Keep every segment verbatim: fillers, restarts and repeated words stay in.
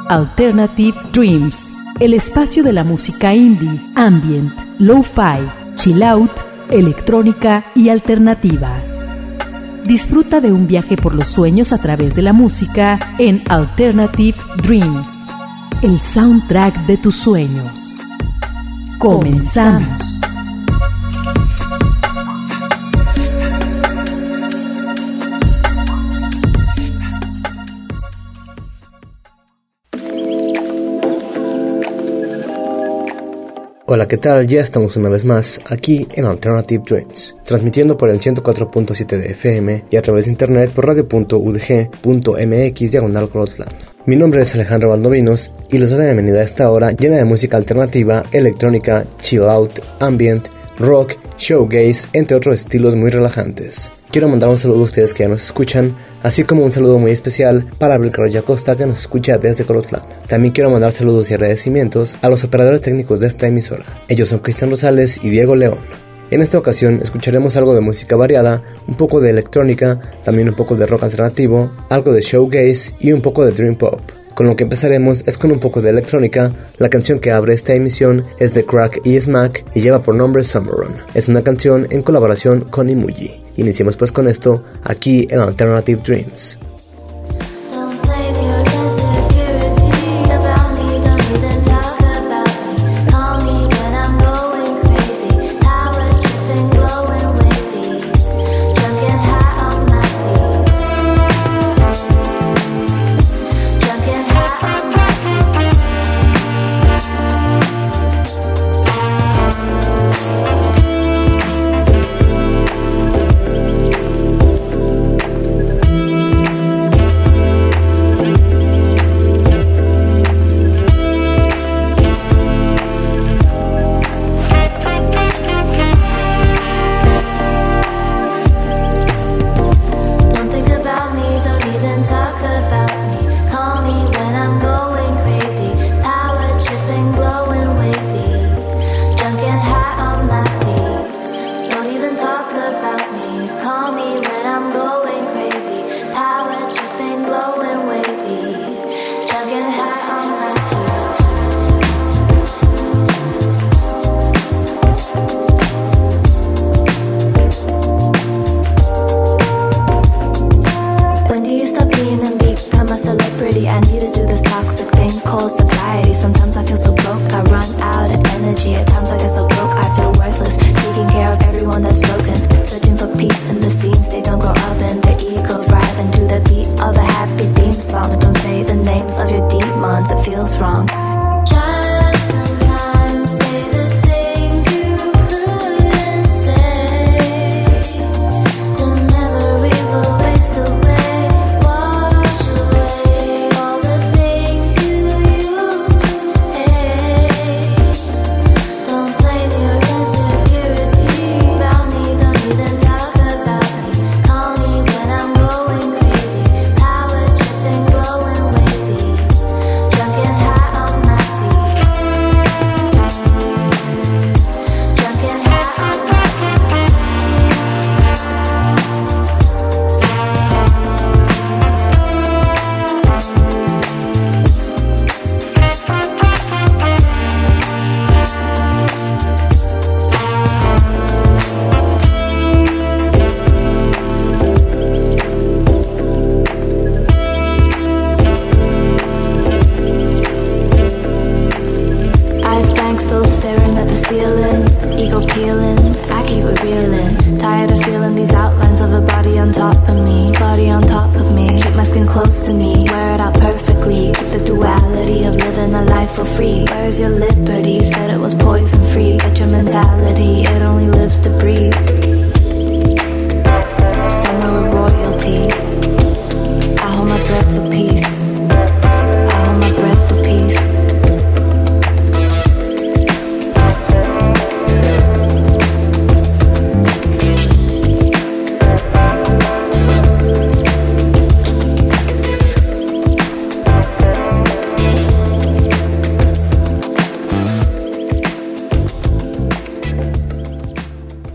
Alternative Dreams, el espacio de la música indie, ambient, lo-fi, chill out, electrónica y alternativa. Disfruta de un viaje por los sueños a través de la música en Alternative Dreams, el soundtrack de tus sueños. Comenzamos. Hola, ¿qué tal? Ya estamos una vez más aquí en Alternative Dreams, transmitiendo por el ciento cuatro punto siete de F M y a través de internet por radio punto u d g punto m x diagonal Corotland. Mi nombre es Alejandro Valdovinos y les doy la bienvenida a esta hora llena de música alternativa, electrónica, chill out, ambient, rock, showgaze, entre otros estilos muy relajantes. Quiero mandar un saludo a ustedes que ya nos escuchan, así como un saludo muy especial para Abel Carroya Acosta que nos escucha desde Corotland. También quiero mandar saludos y agradecimientos a los operadores técnicos de esta emisora. Ellos son Cristian Rosales y Diego León. En esta ocasión escucharemos algo de música variada, un poco de electrónica, también un poco de rock alternativo, algo de showgaze y un poco de dream pop. Con lo que empezaremos es con un poco de electrónica. La canción que abre esta emisión es de Crack y Smack y lleva por nombre Summer Run. Es una canción en colaboración con Imuji. Iniciemos pues con esto, aquí en Alternative Dreams.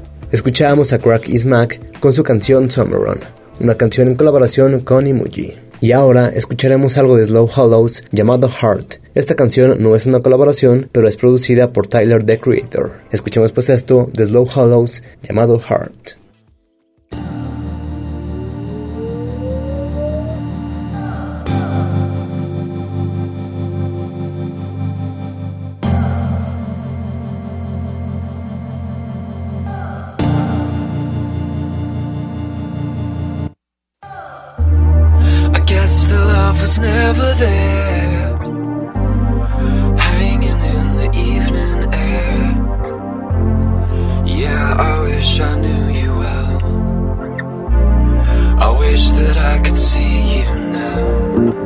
Escuchábamos a Crack y Smack con su canción Summer Run, una canción en colaboración con Imuji. Y ahora escucharemos algo de Slow Hollows llamado Heart. Esta canción no es una colaboración, pero es producida por Tyler, the Creator. Escuchemos pues esto de Slow Hollows llamado Heart. The love was never there, hanging in the evening air. Yeah, I wish I knew you well. I wish that I could see you now.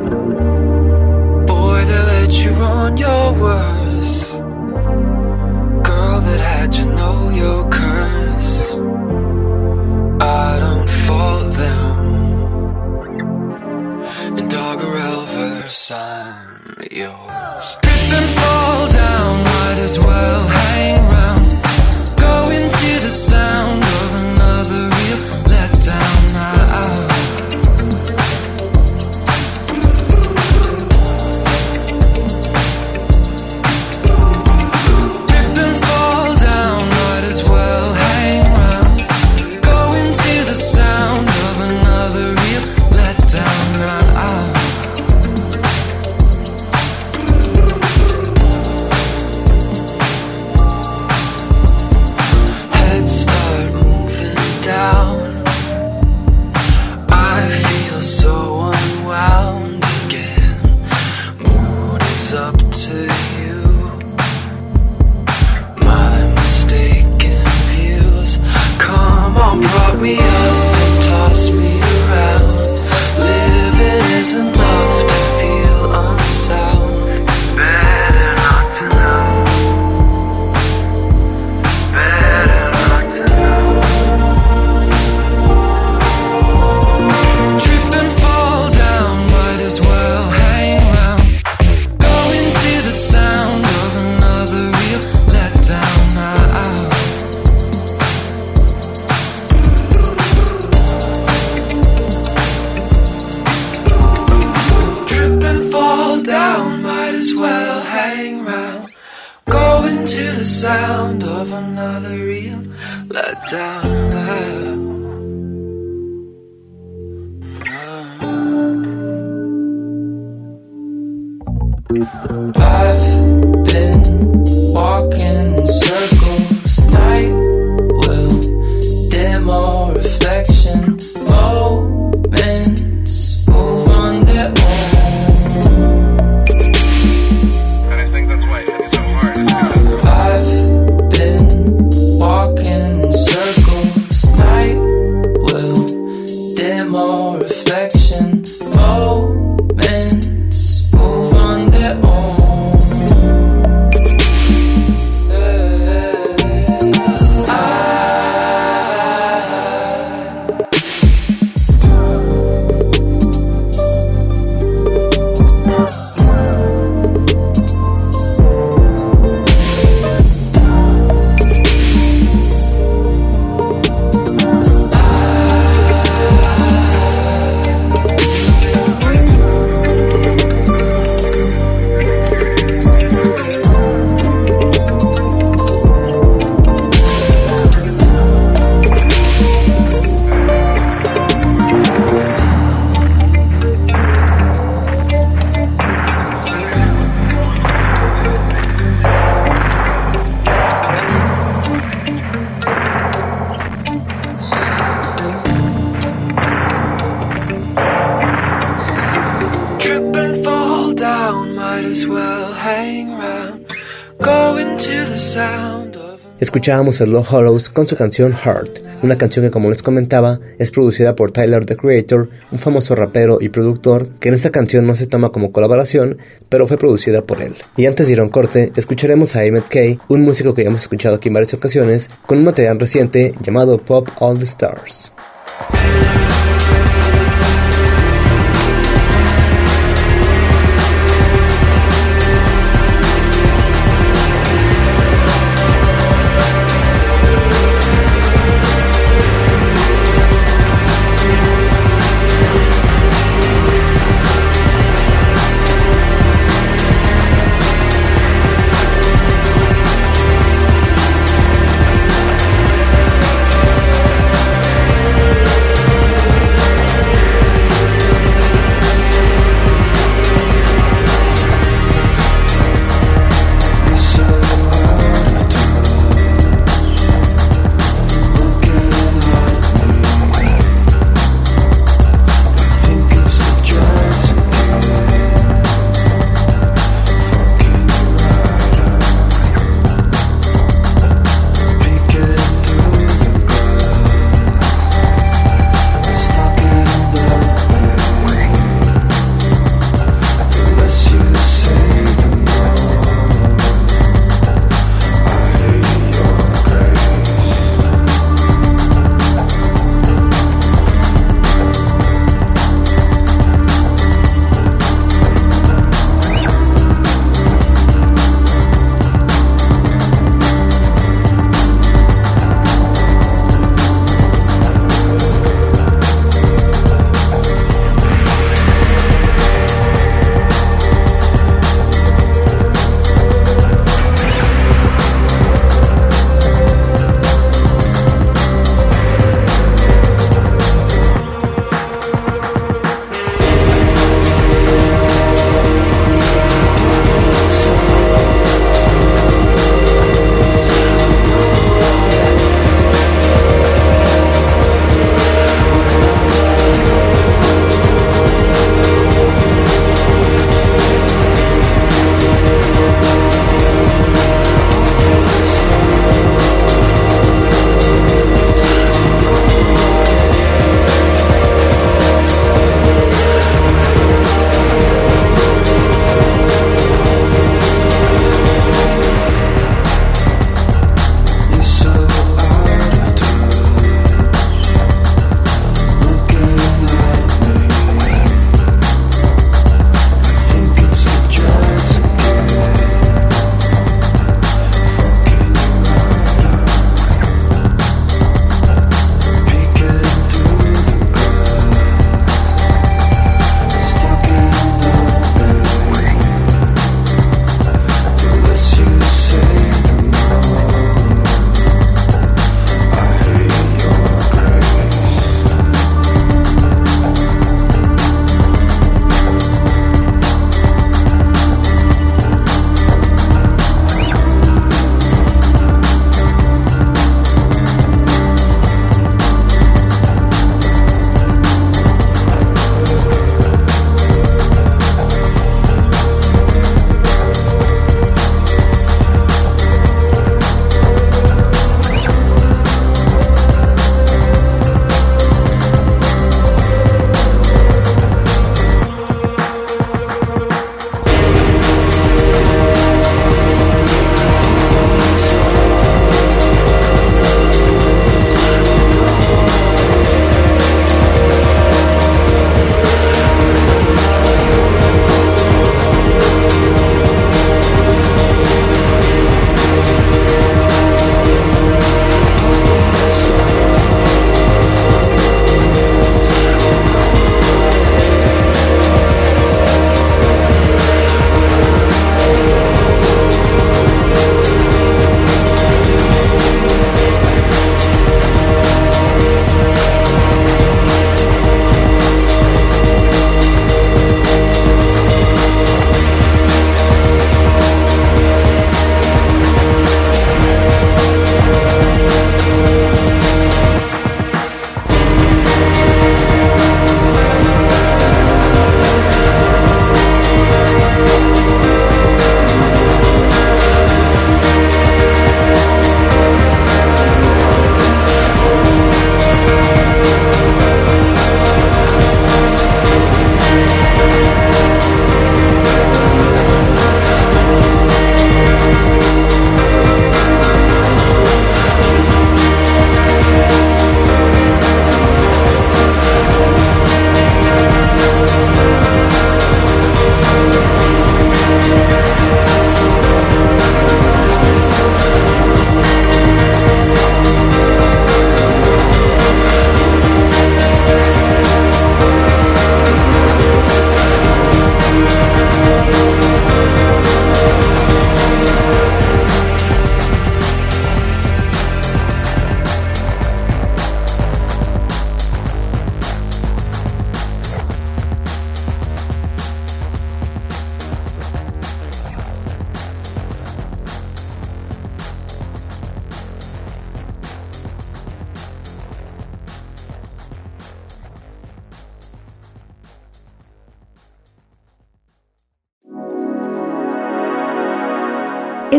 Boy, they let you on your worst. Girl, that had you know your curse. I don't fault them. And Doggerel verse, I'm yours. Trip and fall down, might as well hang round. Go into the sound of another real letdown now. Trip and fall down, might as well hang round. Go into the sound of another real letdown now. Down, I feel so unwound again. Mood is up to you. My mistaken views. Come on, prop me up, toss me around. Living is enough to feel unsound. Better not to know. Better not to know. As well hang round. Go into the sound of another real letdown now. Trip and fall down, might as well hang round. Go into the sound of another real letdown now. I've been walking in circles. Night will dim our reflection. Moments move on their own. And I think that's why it hits so hard. Is because I've been walking in circles. Night will dim our reflection. Moments move on their own. Escuchábamos a Slow Hollows con su canción Heart, una canción que, como les comentaba, es producida por Tyler, the Creator, un famoso rapero y productor que en esta canción no se toma como colaboración, pero fue producida por él. Y antes de ir a un corte, escucharemos a Emmett Kay, un músico que ya hemos escuchado aquí en varias ocasiones, con un material reciente llamado Pop All the Stars.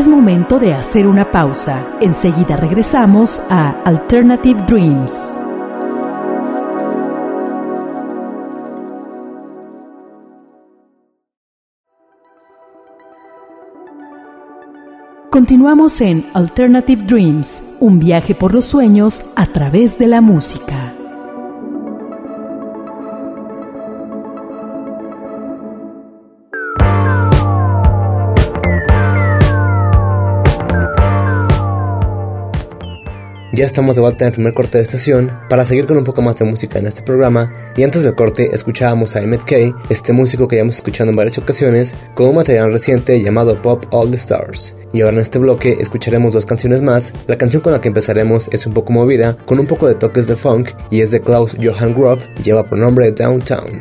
es momento de hacer una pausa. Enseguida regresamos a Alternative Dreams. Continuamos en Alternative Dreams, un viaje por los sueños a través de la música. Ya estamos de vuelta en el primer corte de estación para seguir con un poco más de música en este programa, y antes del corte escuchábamos a Emmett Kay, este músico que ya hemos escuchado en varias ocasiones, con un material reciente llamado Pop All the Stars. Y ahora en este bloque escucharemos dos canciones más. La canción con la que empezaremos es un poco movida, con un poco de toques de funk, y es de Klaus Johann Grob y lleva por nombre Downtown.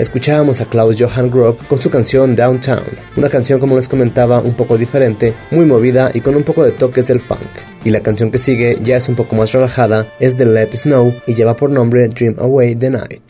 escuchábamos a Klaus Johann Grob con su canción Downtown, una canción, como les comentaba, un poco diferente, muy movida y con un poco de toques del funk. Y la canción que sigue ya es un poco más relajada, es de Lep Snow y lleva por nombre Dream Away the Night.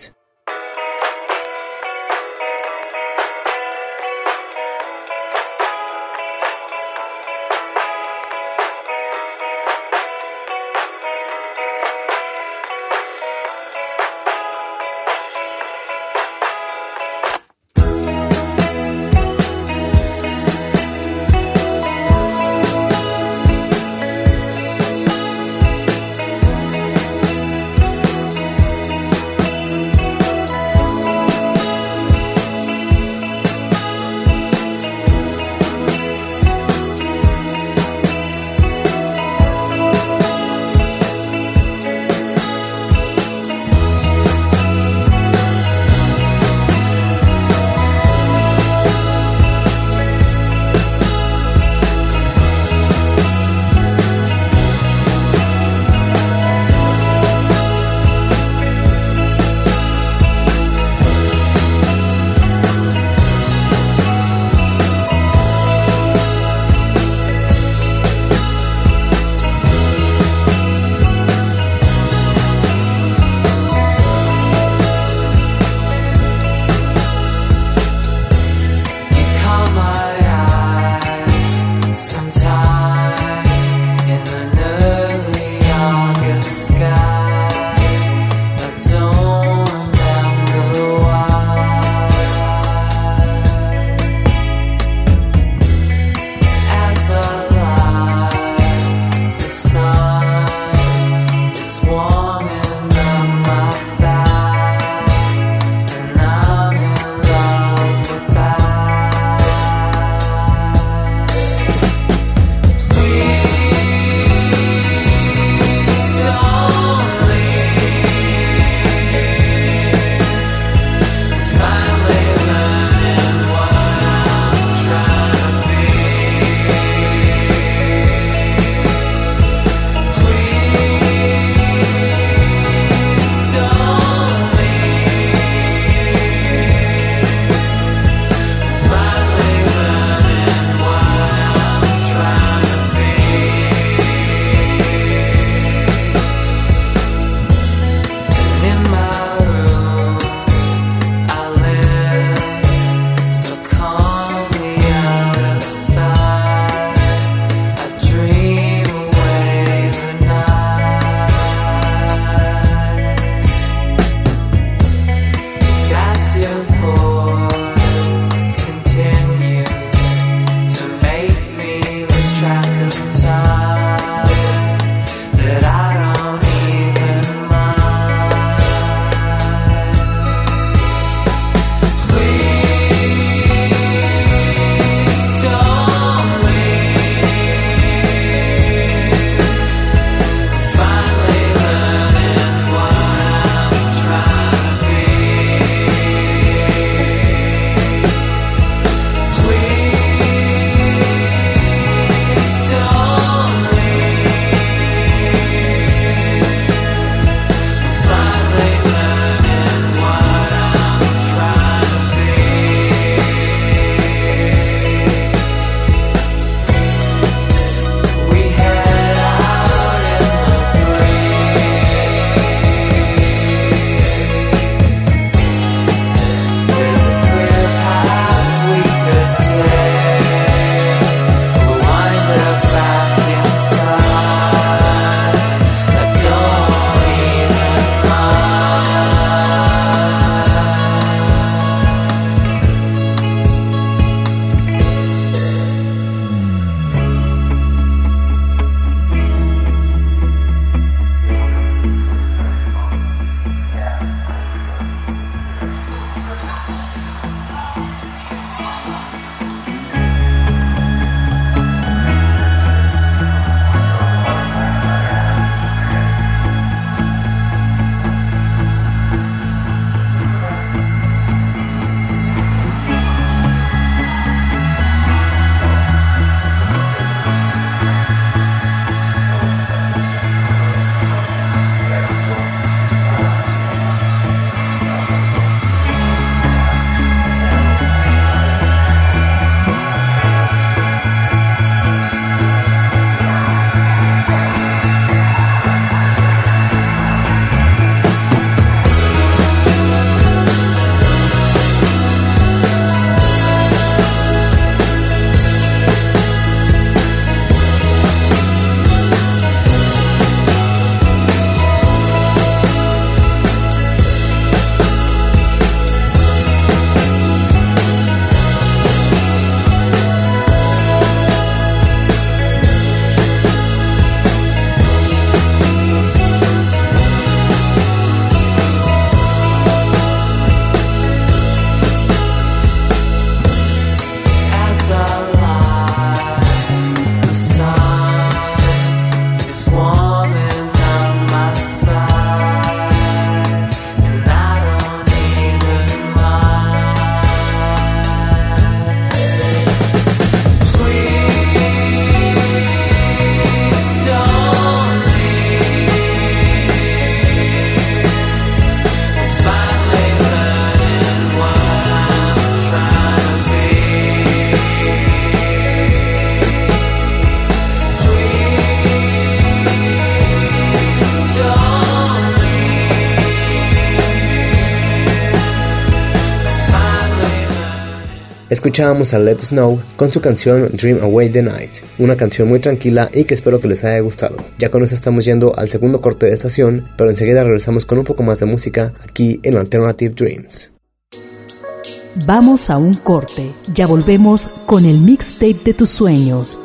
Escuchábamos a Leb Snow con su canción Dream Away the Night, una canción muy tranquila y que espero que les haya gustado. Ya con eso estamos yendo al segundo corte de estación, pero enseguida regresamos con un poco más de música aquí en Alternative Dreams. Vamos a un corte, ya volvemos con el mixtape de tus sueños.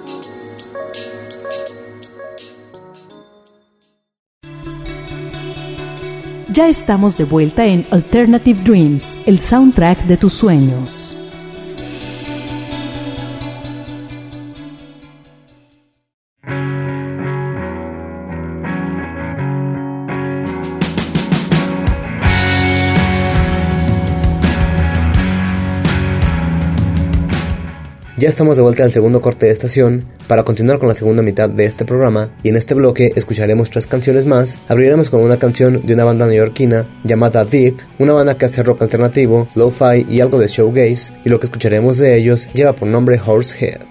Ya estamos de vuelta en Alternative Dreams, el soundtrack de tus sueños. Ya estamos de vuelta al segundo corte de estación para continuar con la segunda mitad de este programa, y en este bloque escucharemos tres canciones más. Abriremos con una canción de una banda neoyorquina llamada Deep, una banda que hace rock alternativo, lo-fi y algo de showgaze, y lo que escucharemos de ellos lleva por nombre Horsehead.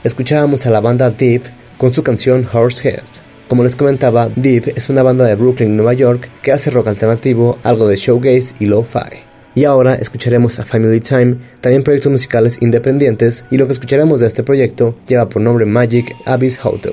escuchábamos a la banda Deep con su canción Horsehead. Como les comentaba, Deep es una banda de Brooklyn, Nueva York, que hace rock alternativo, algo de shoegaze y lo-fi. Y ahora escucharemos a Family Time, también proyectos musicales independientes, y lo que escucharemos de este proyecto lleva por nombre Magic Abyss Hotel.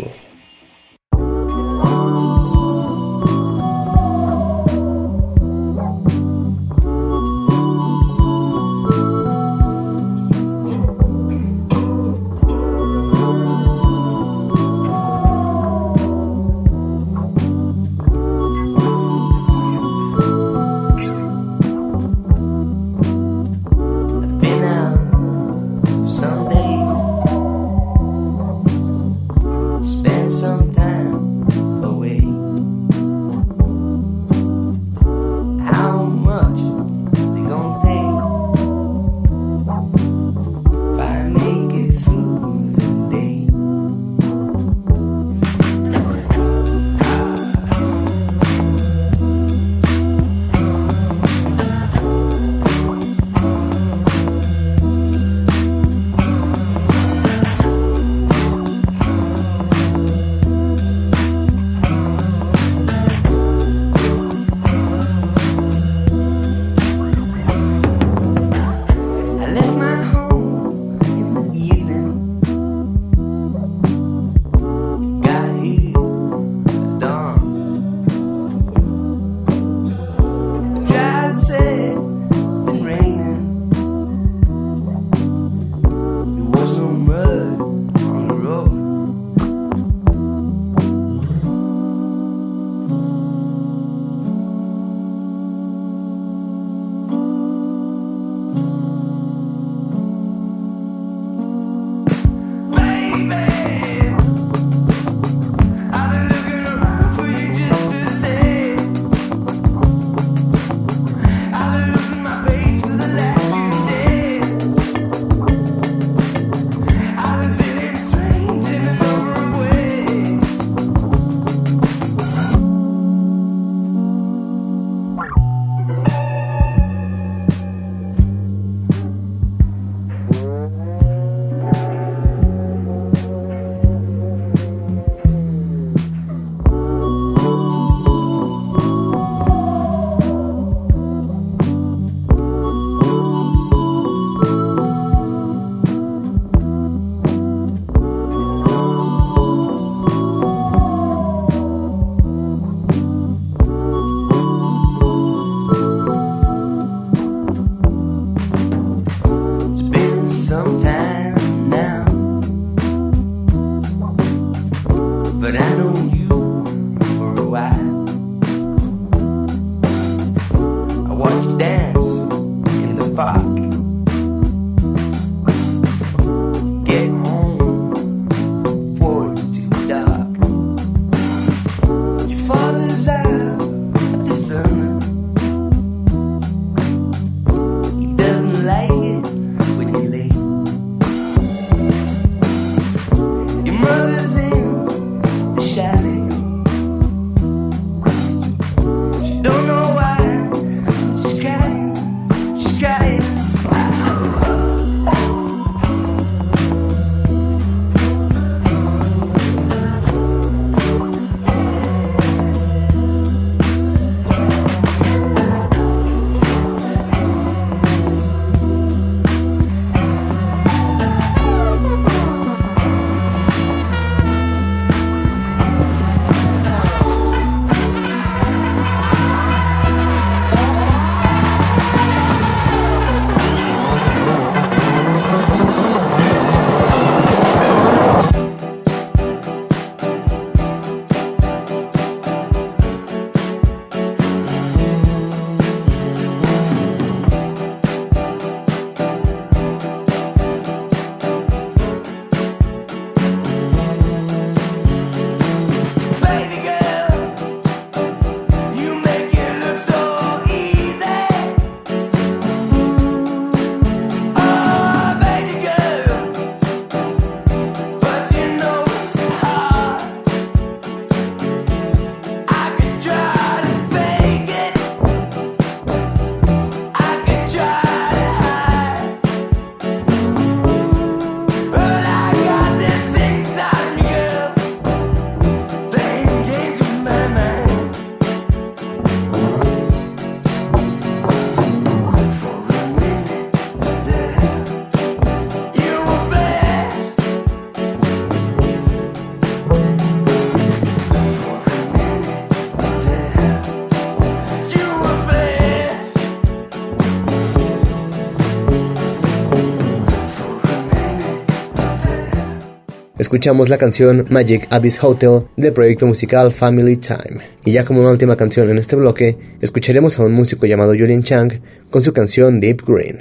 escuchamos la canción Magic Abyss Hotel del proyecto musical Family Time. Y ya como una última canción en este bloque, escucharemos a un músico llamado Julian Chang con su canción Deep Green.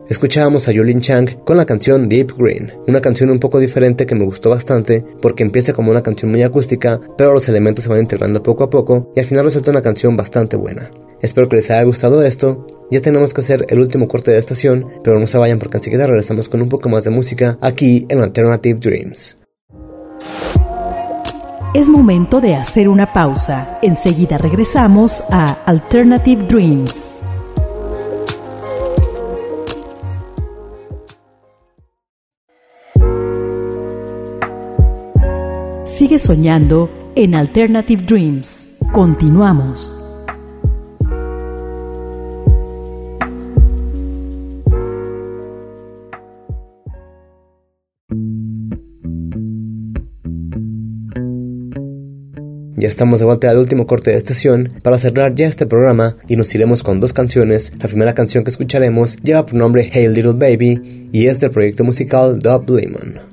Escuchábamos a Yulin Chang con la canción Deep Green, una canción un poco diferente que me gustó bastante porque empieza como una canción muy acústica, pero los elementos se van integrando poco a poco y al final resulta una canción bastante buena. Espero que les haya gustado esto. Ya tenemos que hacer el último corte de estación, pero no se vayan porque enseguida regresamos con un poco más de música aquí en Alternative Dreams. Es momento de hacer una pausa. Enseguida regresamos a Alternative Dreams. Sigue soñando en Alternative Dreams. Continuamos. Ya estamos de vuelta al último corte de estación para cerrar ya este programa y nos iremos con dos canciones. La primera canción que escucharemos lleva por nombre Hey Little Baby y es del proyecto musical Dub Lemon.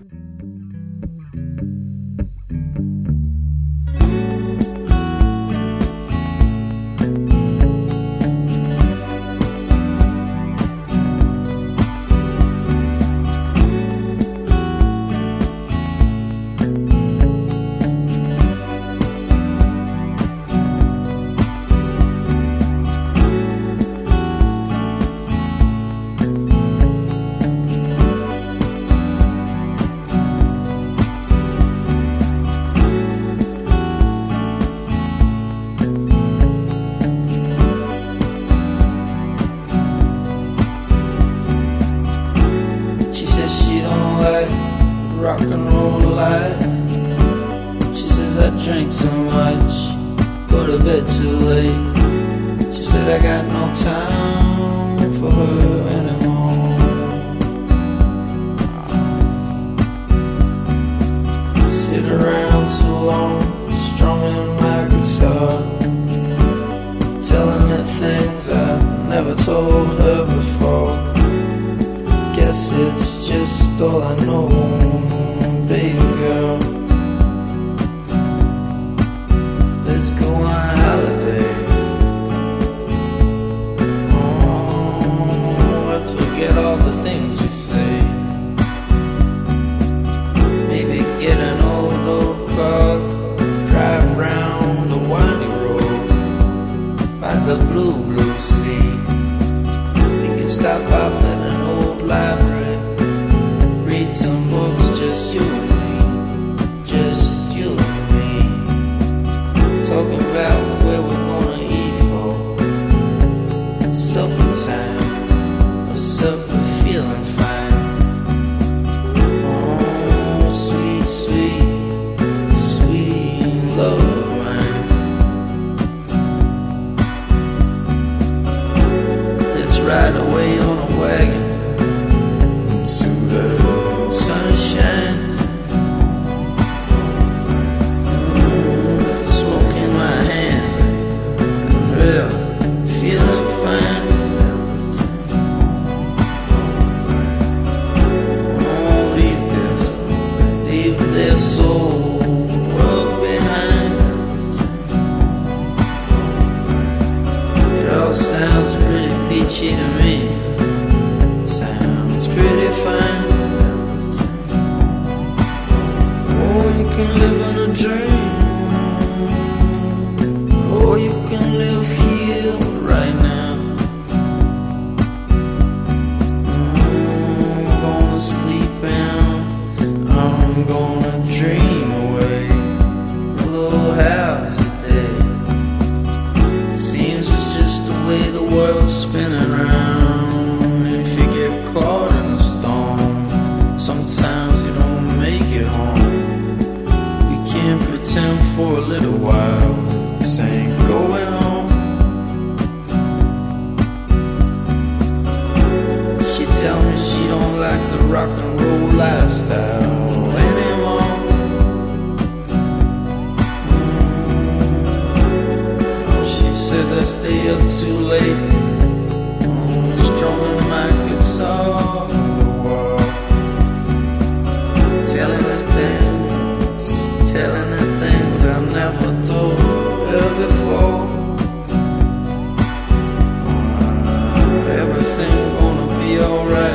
Everything gonna be alright.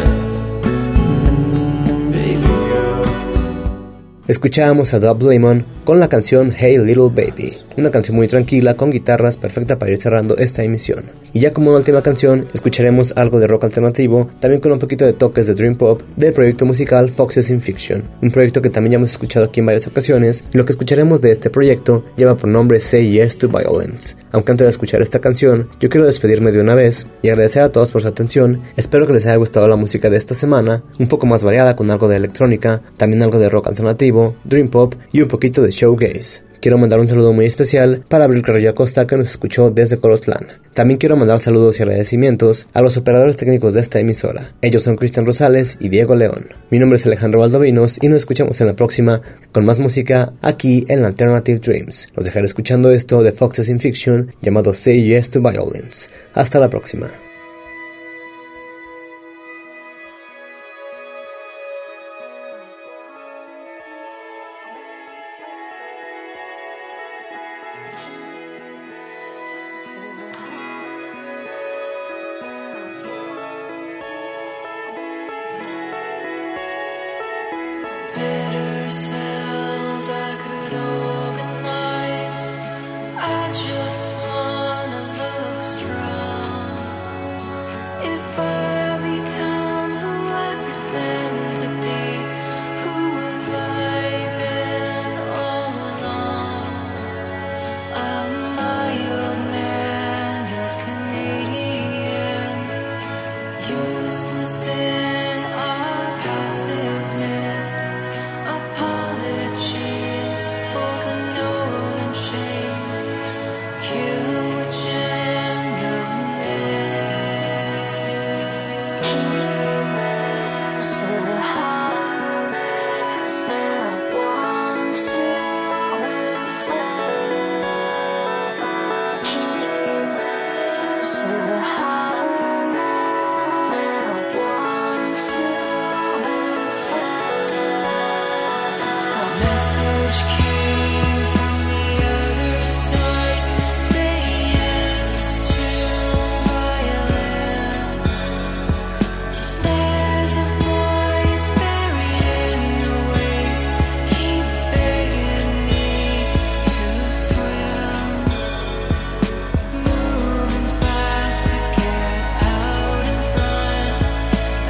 Escuchábamos a Dub Lemon con la canción Hey Little Baby, una canción muy tranquila con guitarras perfecta para ir cerrando esta emisión. Y ya como una última canción, escucharemos algo de rock alternativo, también con un poquito de toques de dream pop del proyecto musical Foxes in Fiction, un proyecto que también ya hemos escuchado aquí en varias ocasiones, y lo que escucharemos de este proyecto lleva por nombre Say Yes to Violence. Aunque antes de escuchar esta canción, yo quiero despedirme de una vez y agradecer a todos por su atención. Espero que les haya gustado la música de esta semana, un poco más variada con algo de electrónica, también algo de rock alternativo, dream pop y un poquito de showgaze. Quiero mandar un saludo muy especial para Abril Carrillo Acosta, que nos escuchó desde Colotlán. También quiero mandar saludos y agradecimientos a los operadores técnicos de esta emisora. Ellos son Cristian Rosales y Diego León. Mi nombre es Alejandro Valdovinos y nos escuchamos en la próxima con más música aquí en Alternative Dreams. Los dejaré escuchando esto de Foxes in Fiction llamado Say Yes to Violence. Hasta la próxima.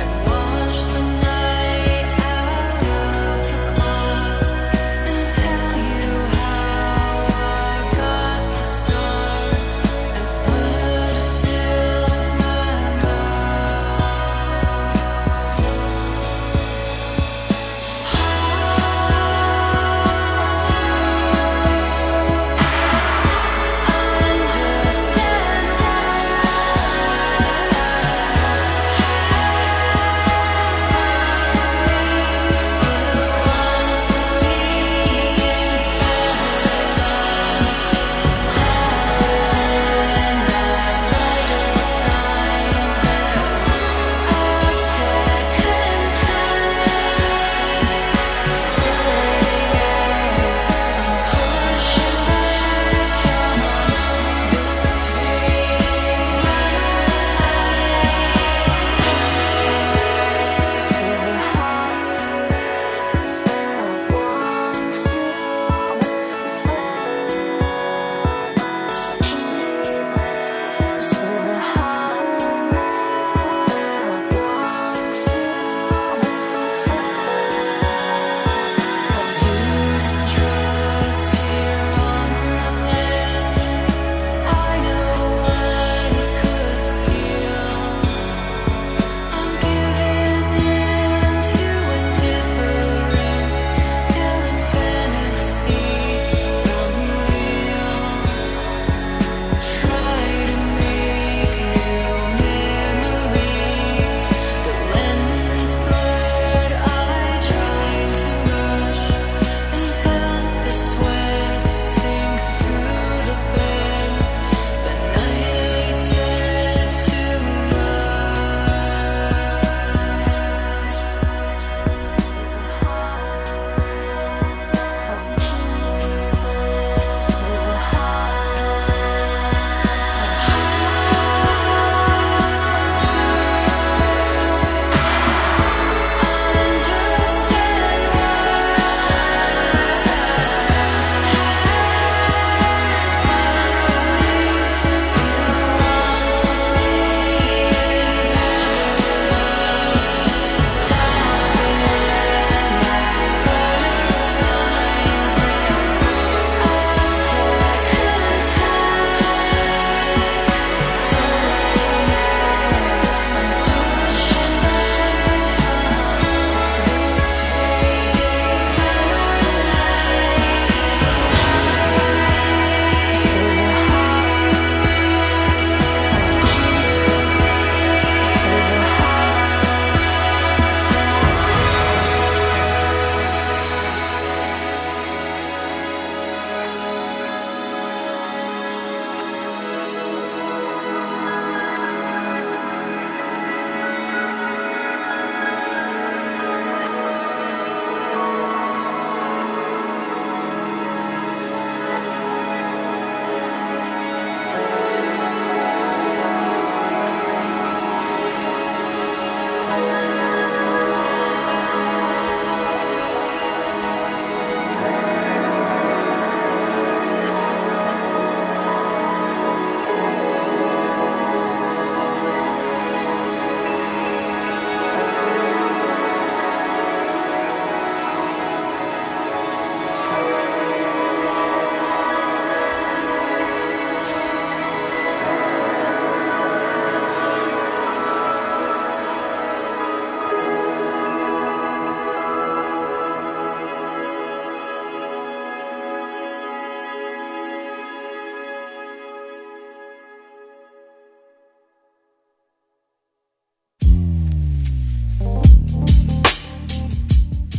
Tell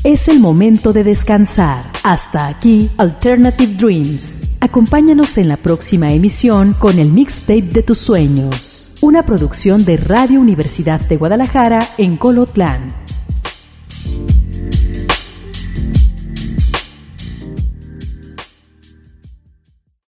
Es el momento de descansar. Hasta aquí, Alternative Dreams. Acompáñanos en la próxima emisión con el mixtape de tus sueños. Una producción de Radio Universidad de Guadalajara en Colotlán.